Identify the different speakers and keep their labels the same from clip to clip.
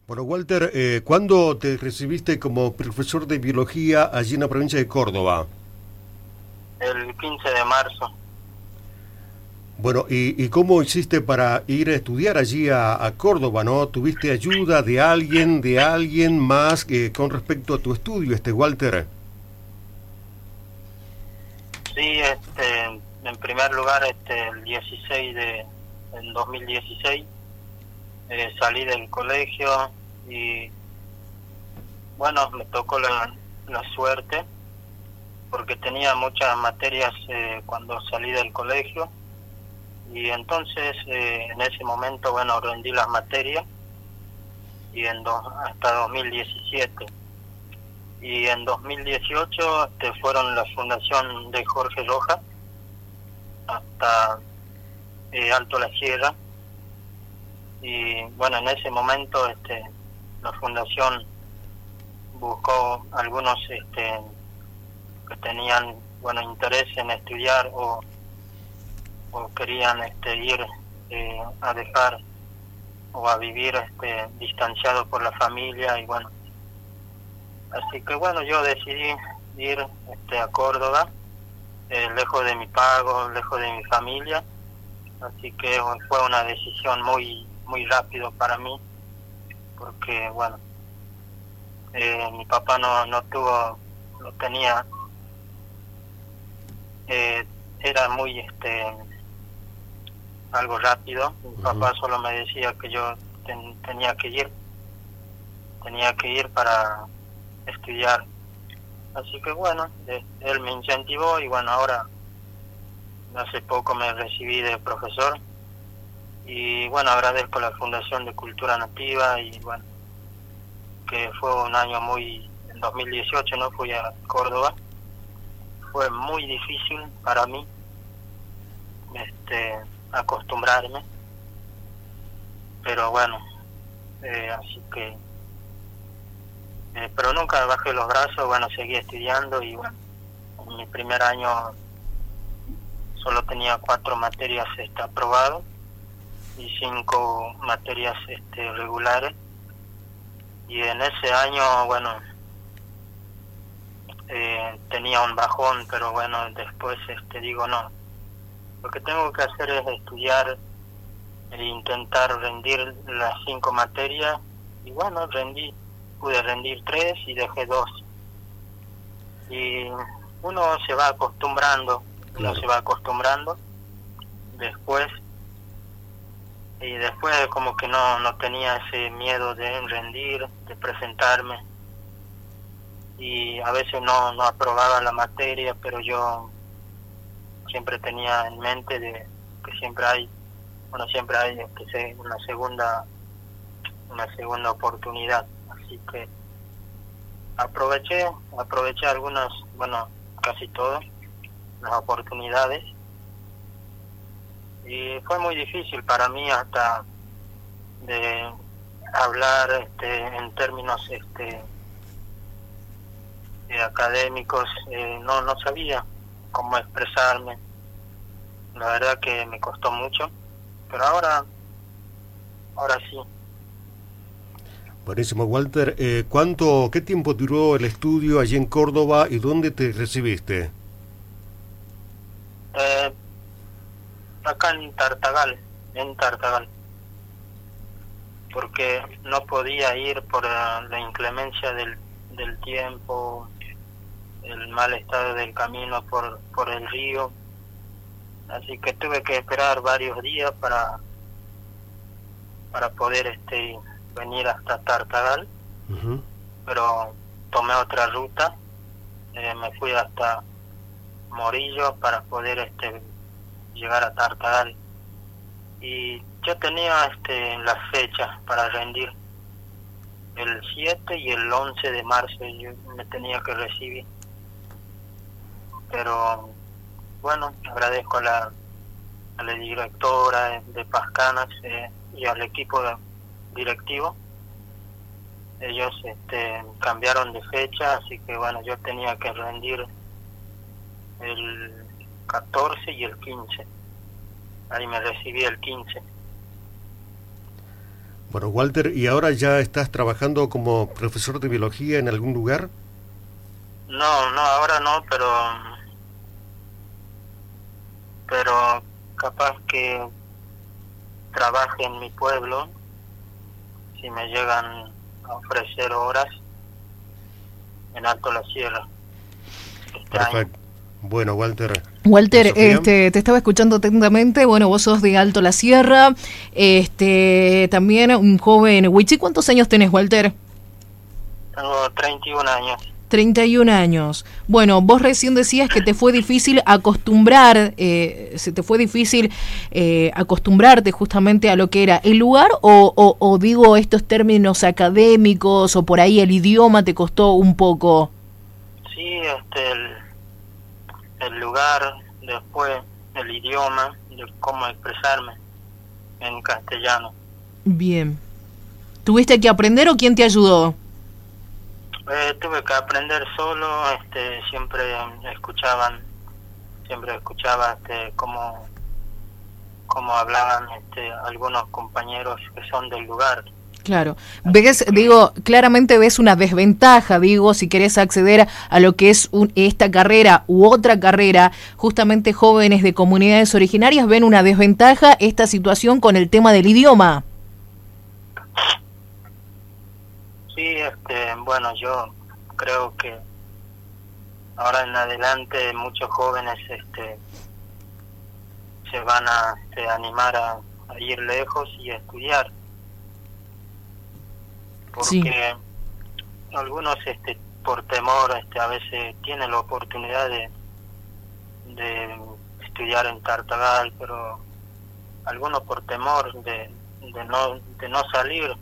Speaker 1: Bueno, Walter, ¿cuándo te recibiste como profesor de biología allí en la provincia de Córdoba?
Speaker 2: El 15 de marzo.
Speaker 1: Bueno, ¿y cómo hiciste para ir a estudiar allí a Córdoba, no? ¿Tuviste ayuda de alguien más con respecto a tu estudio, Walter?
Speaker 2: Sí, en primer lugar, el 16 en 2016, salí del colegio y, bueno, me tocó la suerte porque tenía muchas materias cuando salí del colegio y entonces en ese momento, bueno, rendí las materias y hasta 2017. Y en 2018 fueron la fundación de Jorge Rojas hasta Alto La Sierra. Y bueno, en ese momento la fundación buscó algunos que tenían bueno interés en estudiar o querían ir a dejar o a vivir distanciados por la familia. Y bueno, así que bueno, yo decidí ir a Córdoba, lejos de mi pago, lejos de mi familia. Así que fue una decisión muy rápido para mí, porque bueno, mi papá no tenía, era muy algo rápido. Mi
Speaker 1: Ujú.
Speaker 2: papá solo me decía que yo tenía que ir para estudiar. Así que bueno, él me incentivó y bueno, ahora hace poco me recibí de profesor y bueno, agradezco la Fundación de Cultura Nativa y bueno, que fue un año en 2018 no fui a Córdoba, fue muy difícil para mí acostumbrarme, pero bueno, así que, pero nunca bajé los brazos, bueno, seguí estudiando y bueno, en mi primer año solo tenía 4 materias aprobadas y 5 materias regulares. Y en ese año, bueno, tenía un bajón, pero bueno, después digo no, lo que tengo que hacer es estudiar e intentar rendir las 5 materias. Y bueno, pude rendir 3 y dejé 2. Y uno se va acostumbrando, uno
Speaker 1: Claro.
Speaker 2: se va acostumbrando después. Y después como que no tenía ese miedo de rendir, de presentarme. Y a veces no aprobaba la materia, pero yo siempre tenía en mente de que siempre hay una segunda oportunidad. Así que aproveché algunas, bueno, casi todas las oportunidades. Y fue muy difícil para mí hasta de hablar en términos académicos. No sabía cómo expresarme, la verdad que me costó mucho, pero ahora sí.
Speaker 1: Buenísimo, Walter. ¿Qué tiempo duró el estudio allí en Córdoba y dónde te recibiste?
Speaker 2: Eh, Acá en Tartagal, porque no podía ir por la inclemencia del tiempo, el mal estado del camino por el río. Así que tuve que esperar varios días para poder venir hasta Tartagal,
Speaker 1: Ujú.
Speaker 2: pero tomé otra ruta. Me fui hasta Morillo para poder llegar a Tartagal. Y yo tenía las fechas para rendir el 7 y el 11 de marzo. Yo me tenía que recibir, pero bueno, agradezco a la directora de Pascanas y al equipo directivo. Ellos cambiaron de fecha, así que bueno, yo tenía que rendir el 14 y el 15. Ahí me recibí el 15.
Speaker 1: Bueno, Walter, ¿y ahora ya estás trabajando como profesor de biología en algún lugar?
Speaker 2: No, ahora no, pero capaz que trabaje en mi pueblo si me llegan a ofrecer horas en Alto La Sierra.
Speaker 1: Perfecto. Bueno, Walter,
Speaker 3: te estaba escuchando atentamente. Bueno, vos sos de Alto La Sierra, también un joven Huichi. ¿Cuántos años tenés, Walter?
Speaker 2: Tengo 31 años.
Speaker 3: 31 años. Bueno, vos recién decías que te fue difícil acostumbrarte justamente a lo que era el lugar, o digo estos términos académicos, o por ahí el idioma te costó un poco.
Speaker 2: Sí, el lugar, después el idioma, de cómo expresarme en castellano.
Speaker 3: Bien. ¿Tuviste que aprender o quién te ayudó?
Speaker 2: Tuve que aprender solo. Siempre escuchaba cómo hablaban algunos compañeros que son del lugar.
Speaker 3: Claro, claramente ves una desventaja, si querés acceder a lo que es esta carrera u otra carrera. Justamente jóvenes de comunidades originarias ven una desventaja esta situación con el tema del idioma.
Speaker 2: Sí, bueno, yo creo que ahora en adelante muchos jóvenes se van a animar a ir lejos y a estudiar, porque
Speaker 3: sí,
Speaker 2: algunos por temor a veces tienen la oportunidad de estudiar en Tartagal, pero algunos por temor de no salir,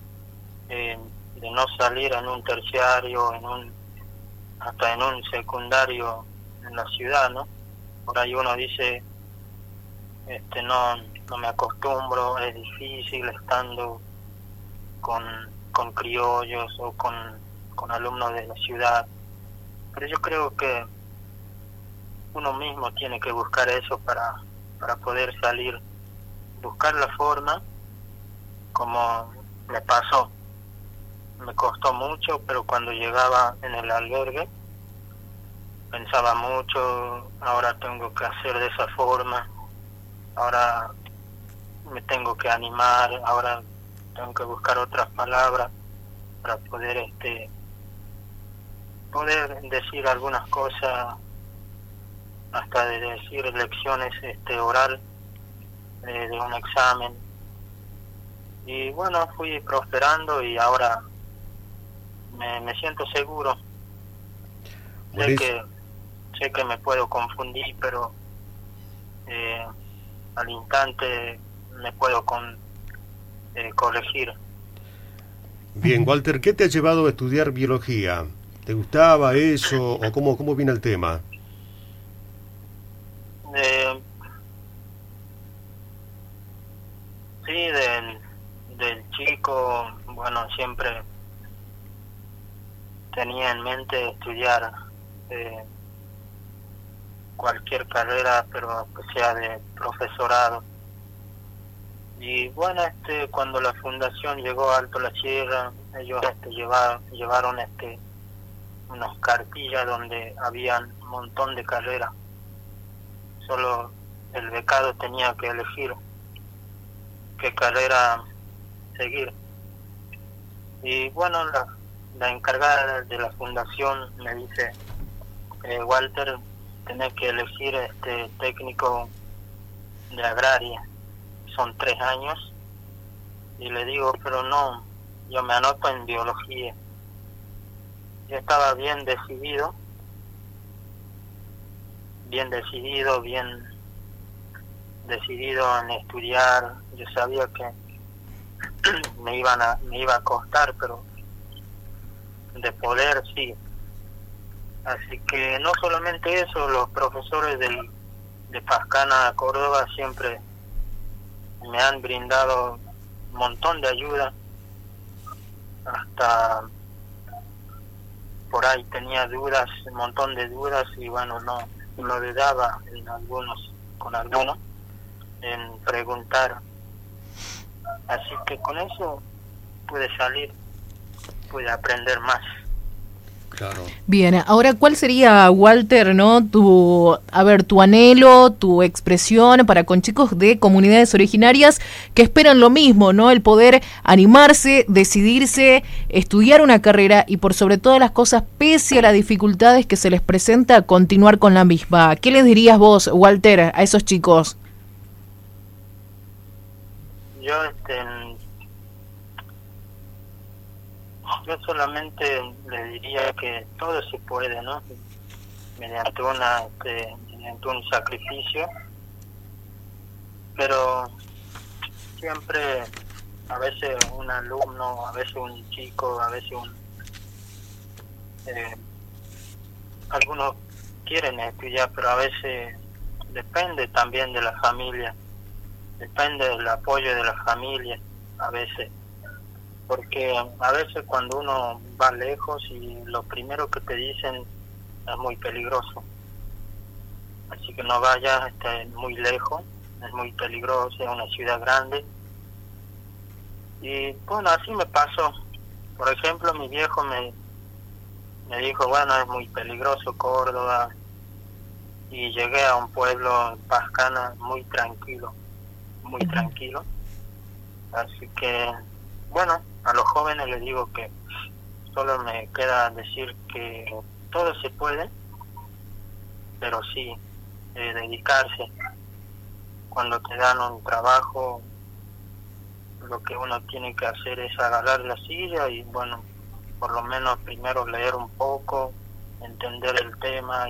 Speaker 2: de no salir en un terciario, hasta en un secundario en la ciudad, ¿no? Por ahí uno dice, no me acostumbro, es difícil estando con criollos o con alumnos de la ciudad. Pero yo creo que uno mismo tiene que buscar eso para poder salir, buscar la forma, como me pasó. Me costó mucho, pero cuando llegaba en el albergue pensaba mucho, ahora tengo que hacer de esa forma, ahora me tengo que animar, ahora tengo que buscar otras palabras para poder decir algunas cosas, hasta de decir lecciones oral de un examen. Y bueno, fui prosperando y ahora me siento seguro. Sé que me puedo confundir, pero al instante me puedo corregir.
Speaker 1: Bien, Walter, ¿qué te ha llevado a estudiar biología? ¿Te gustaba eso o cómo viene el tema?
Speaker 2: Sí, del chico, bueno, siempre tenía en mente estudiar cualquier carrera, pero que sea de profesorado. Y bueno, cuando la fundación llegó a Alto La Sierra, ellos llevaron unas cartillas donde había un montón de carreras. Solo el becado tenía que elegir qué carrera seguir. Y bueno, la encargada de la fundación me dice, Walter, tenés que elegir técnico de agraria, son 3 años. Y le digo, pero no, yo me anoto en biología. Yo estaba bien decidido en estudiar. Yo sabía que me iba a costar, pero de poder sí. Así que no solamente eso, los profesores de Pascana, Córdoba, siempre me han brindado un montón de ayuda. Hasta por ahí tenía dudas, un montón de dudas, y bueno, no dudaba con algunos en preguntar. Así que con eso pude salir, pude aprender más.
Speaker 1: Claro.
Speaker 3: Bien, ahora, ¿cuál sería, Walter, no, tu anhelo, tu expresión para con chicos de comunidades originarias que esperan lo mismo, ¿no? El poder animarse, decidirse, estudiar una carrera y por sobre todas las cosas, pese a las dificultades que se les presenta, continuar con la misma. ¿Qué les dirías vos, Walter, a esos chicos?
Speaker 2: Yo solamente le diría que todo se puede, ¿no? Mediante un sacrificio, pero siempre, a veces un alumno, a veces un chico, a veces algunos quieren estudiar, pero a veces depende también de la familia, depende del apoyo de la familia, a veces. Porque a veces cuando uno va lejos y lo primero que te dicen es muy peligroso. Así que no vayas muy lejos, es muy peligroso, es una ciudad grande. Y bueno, así me pasó. Por ejemplo, mi viejo me dijo, bueno, es muy peligroso Córdoba. Y llegué a un pueblo, Pascana, muy tranquilo. Así que, bueno, a los jóvenes les digo que solo me queda decir que todo se puede, pero sí, dedicarse. Cuando te dan un trabajo, lo que uno tiene que hacer es agarrar la silla y, bueno, por lo menos primero leer un poco, entender el tema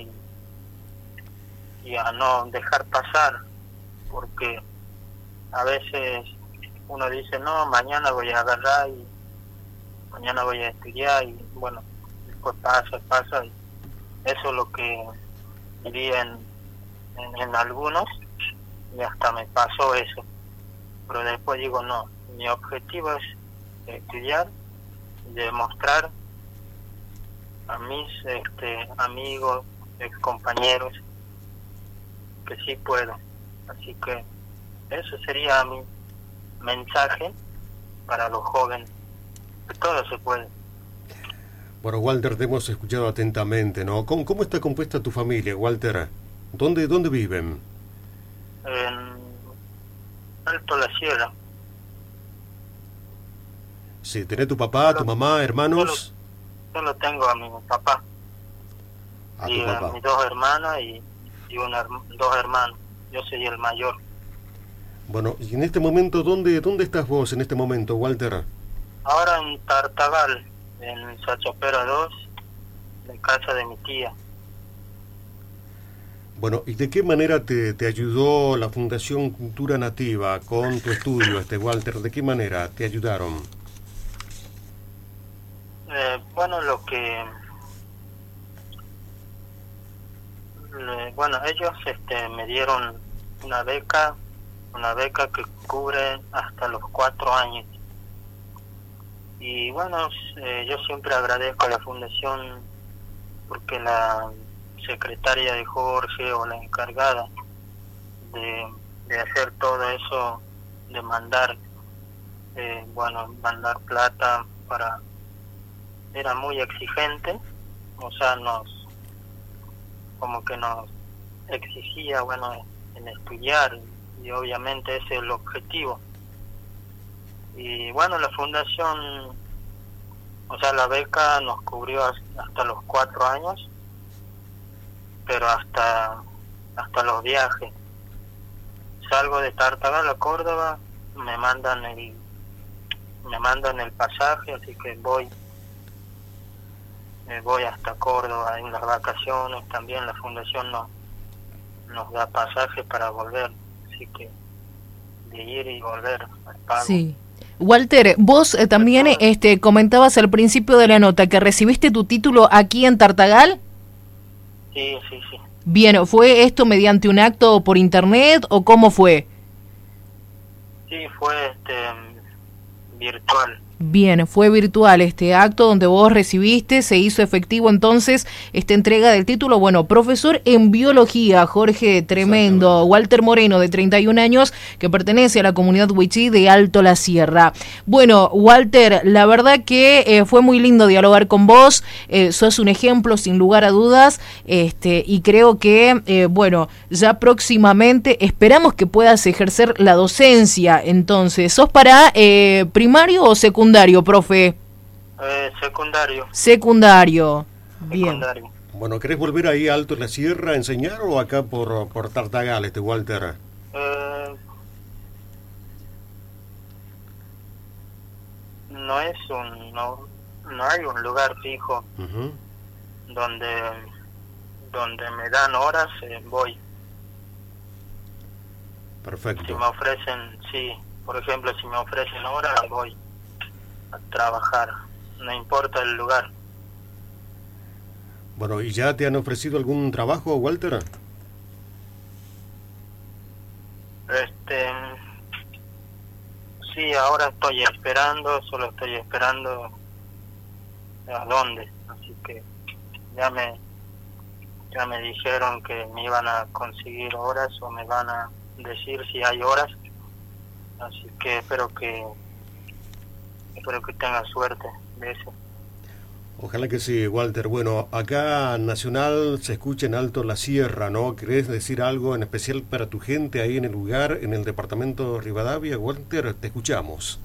Speaker 2: y a no dejar pasar, porque a veces uno dice, no, mañana voy a agarrar y mañana voy a estudiar y bueno, después pasa y eso es lo que viví en algunos y hasta me pasó eso, pero después digo, no, mi objetivo es estudiar y demostrar a mis amigos, ex compañeros que sí puedo, así que eso sería mi mensaje para los jóvenes, que todo se puede.
Speaker 1: Bueno, Walter, te hemos escuchado atentamente, ¿no? ¿Cómo está compuesta tu familia, Walter? ¿Dónde viven?
Speaker 2: En Alto La Sierra.
Speaker 1: Sí, ¿tenés tu papá, tu mamá, hermanos?
Speaker 2: Solo tengo a mi papá. Y a mis 2 hermanas y 2 hermanos. Yo soy el mayor.
Speaker 1: Bueno, y en este momento, ¿dónde estás vos en este momento, Walter?
Speaker 2: Ahora en Tartagal, en Sachopera 2, en casa de mi tía.
Speaker 1: Bueno, ¿y de qué manera te ayudó la Fundación Cultura Nativa con tu estudio, Walter? ¿De qué manera te ayudaron?
Speaker 2: Bueno, ellos me dieron una beca que cubre hasta los 4 años. Y bueno, yo siempre agradezco a la fundación porque la secretaria de Jorge o la encargada de hacer todo eso, de mandar plata era muy exigente, o sea, como que nos exigía, en estudiar, y obviamente ese es el objetivo. Y bueno, la fundación, o sea, la beca nos cubrió hasta los 4 años, pero hasta los viajes. Salgo de Tartagal a Córdoba, me mandan el pasaje, así que voy hasta Córdoba en las vacaciones. También la fundación nos da pasaje para volver, así que de ir y volver al pago.
Speaker 3: Sí. Walter, vos también comentabas al principio de la nota que recibiste tu título aquí en Tartagal.
Speaker 2: Sí.
Speaker 3: Bien, ¿fue esto mediante un acto por internet o cómo fue?
Speaker 2: Sí, fue virtual.
Speaker 3: Bien, fue virtual este acto donde vos recibiste, se hizo efectivo entonces esta entrega del título. Bueno, profesor en biología, Jorge, tremendo. Walter Moreno, de 31 años, que pertenece a la comunidad wichí de Alto La Sierra. Bueno, Walter, la verdad que fue muy lindo dialogar con vos, sos un ejemplo sin lugar a dudas, y creo que, bueno, ya próximamente esperamos que puedas ejercer la docencia. Entonces, ¿sos para primario o secundario, profe?
Speaker 2: Secundario.
Speaker 3: Secundario. Bien.
Speaker 2: Secundario.
Speaker 1: Bueno, ¿querés volver ahí a Alto la Sierra a enseñar o acá por Tartagal, Walter?
Speaker 2: No es no hay un lugar fijo donde me dan horas, voy.
Speaker 1: Perfecto.
Speaker 2: Si me ofrecen, sí, por ejemplo, si me ofrecen horas, voy a trabajar, no importa el lugar.
Speaker 1: Bueno, ¿y ya te han ofrecido algún trabajo, Walter?
Speaker 2: Sí, ahora estoy esperando, solo estoy esperando a dónde, así que ya me dijeron que me iban a conseguir horas o me van a decir si hay horas, así que espero que tenga suerte de eso.
Speaker 1: Ojalá que sí, Walter. Bueno, acá Nacional se escucha en Alto la Sierra, ¿no? ¿Querés decir algo en especial para tu gente ahí en el lugar, en el departamento Rivadavia? Walter, te escuchamos.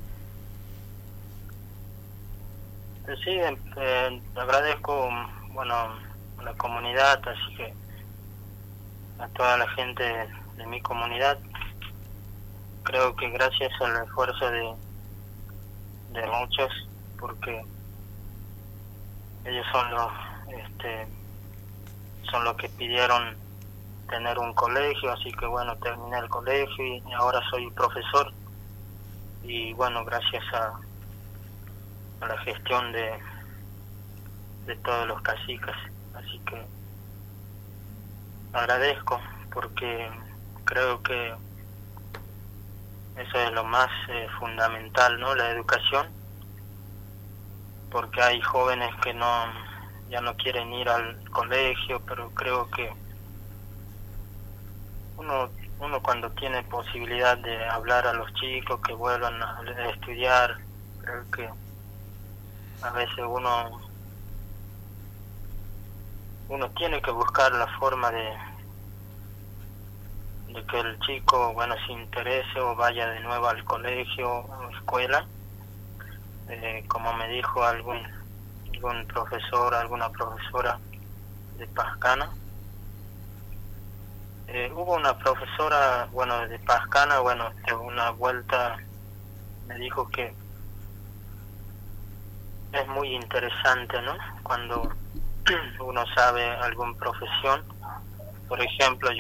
Speaker 2: Sí, agradezco, bueno, a la comunidad, así que a toda la gente de mi comunidad. Creo que gracias al esfuerzo de muchos, porque ellos son los que pidieron tener un colegio, así que bueno, terminé el colegio y ahora soy profesor, y bueno, gracias a la gestión de todos los caciques, así que agradezco, porque creo que eso es lo más fundamental, ¿no? La educación, porque hay jóvenes que ya no quieren ir al colegio, pero creo que uno cuando tiene posibilidad de hablar a los chicos que vuelvan a estudiar, creo que a veces uno tiene que buscar la forma de que el chico, bueno, se interese o vaya de nuevo al colegio o escuela. Como me dijo algún profesor, alguna profesora de Pascana, hubo una profesora, bueno, de Pascana, bueno, de una vuelta me dijo que es muy interesante, ¿no? Cuando uno sabe alguna profesión, por ejemplo,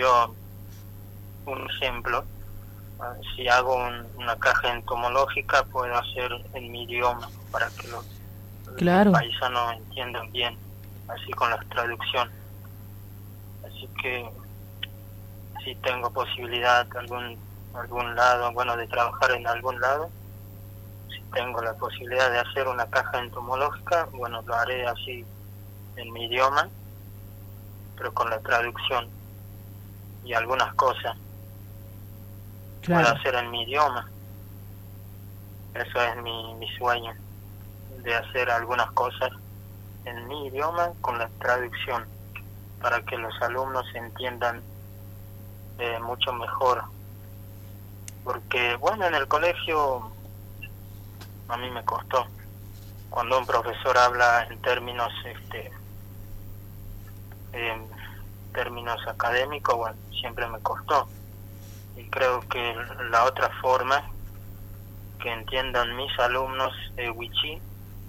Speaker 2: si hago una caja entomológica, puedo hacer en mi idioma para que los paisanos entiendan bien, así con la traducción. Así que si tengo posibilidad algún lado, bueno, de trabajar en algún lado, si tengo la posibilidad de hacer una caja entomológica, bueno, lo haré así en mi idioma, pero con la traducción y algunas cosas. Claro. Puedo hacer en mi idioma. Eso es mi sueño, de hacer algunas cosas en mi idioma con la traducción, para que los alumnos entiendan mucho mejor. Porque, bueno, en el colegio a mí me costó. Cuando un profesor habla en términos académicos, bueno, siempre me costó. Y creo que la otra forma que entiendan mis alumnos wichí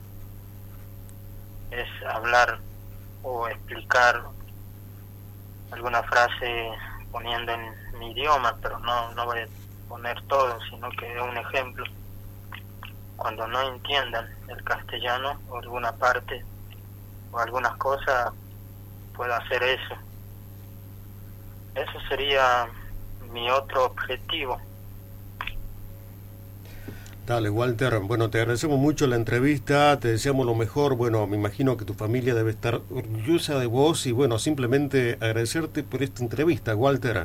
Speaker 2: es hablar o explicar alguna frase poniendo en mi idioma, pero no voy a poner todo, sino que es un ejemplo. Cuando no entiendan el castellano o alguna parte o algunas cosas, puedo hacer eso. Eso sería mi otro objetivo.
Speaker 1: Dale, Walter. Bueno, te agradecemos mucho la entrevista, te deseamos lo mejor. Bueno, me imagino que tu familia debe estar orgullosa de vos y bueno, simplemente agradecerte por esta entrevista, Walter.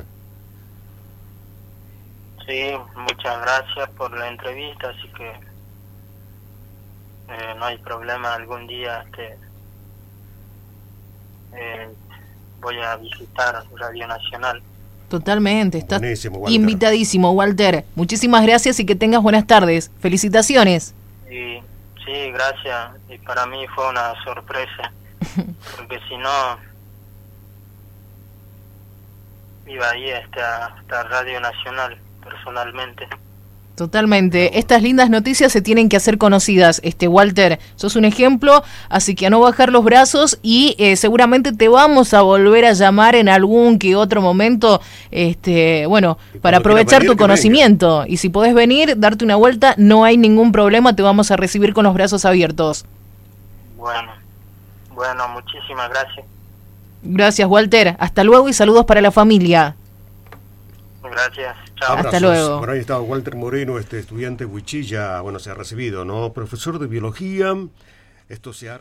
Speaker 2: Sí, muchas gracias por la entrevista, así que no hay problema. Algún día voy a visitar Radio Nacional.
Speaker 3: Totalmente, estás
Speaker 1: Buenísimo,
Speaker 3: invitadísimo, Walter. Muchísimas gracias y que tengas buenas tardes. Felicitaciones.
Speaker 2: Sí, gracias. Y para mí fue una sorpresa, porque si no, iba ahí hasta Radio Nacional personalmente.
Speaker 3: Totalmente. Estas lindas noticias se tienen que hacer conocidas, Walter. Sos un ejemplo, así que a no bajar los brazos y seguramente te vamos a volver a llamar en algún que otro momento, bueno, para aprovechar tu conocimiento. Y si podés venir, darte una vuelta, no hay ningún problema, te vamos a recibir con los brazos abiertos.
Speaker 2: Bueno, muchísimas gracias.
Speaker 3: Gracias, Walter. Hasta luego y saludos para la familia.
Speaker 2: Gracias, chao.
Speaker 3: Hasta luego.
Speaker 1: Bueno, ahí estaba Walter Moreno, estudiante Huichilla, bueno, se ha recibido, ¿no? Profesor de biología, esto se ha...